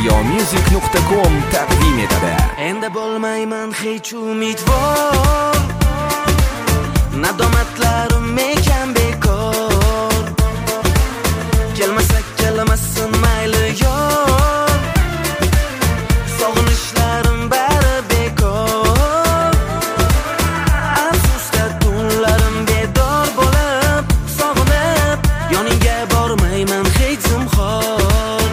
ziyomusic.com taqdim etadi. Endi bo'lmayman hech umidvor, nadomatlarim ekan bekor. Kelmasak kelmasin mayli yor, sog'inishlarim bari bekor. Afsusda tunlarim bedor bo'lib, sog'inib yoningga bormayman hech zinhor.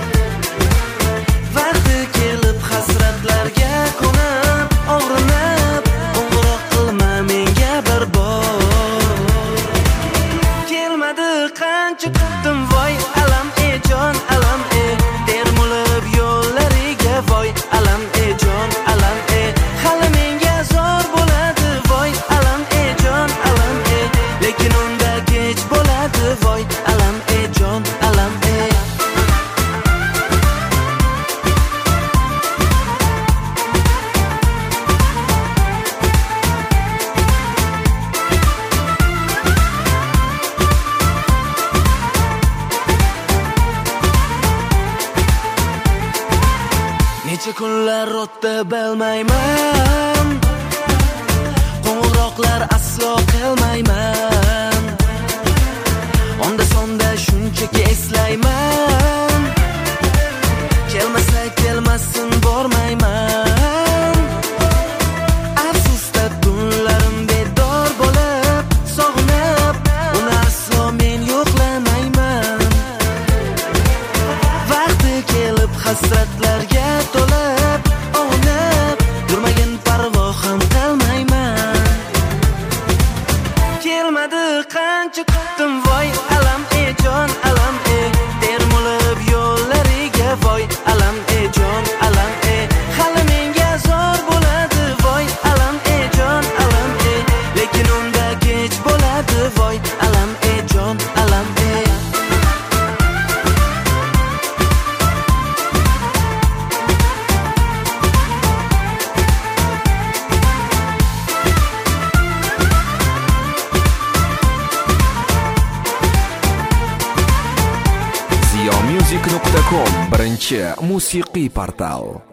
Vaqti kelib hasratlarga ko'nib, og'rinib, qo'ng'iroq qilma menga bir bor. Kelmadi qancha kutdim voy alam jon alam termulib yo'llariga voy alam jon alam hali menga zor bo'ladi voy alam jon alam lekin unda kech bo'ladi voy alam jon alam necha kunlar o'tdi bilmayman, qo'ng'iroqlar aslo qilmayman. Onda sonda shunchaki eslayman, kelmasa kelmasin bormayman. Afsusda tunlarim bedor bo'lib, sog'inib, uni aslo men yo'qlamayman. Vaqti kelib hasratlarga to'lib, ovunib, yurmagin parvo ham qilmayman. Kelmadi qancha kutdim voy alam jon alam termulib yo'llariga voy alam jon alam hali menga zor bo'ladi voy alam jon alam lekin unda kech bo'ladi voy alam jon alam ziyomusic.com birinchi musiqiy portal.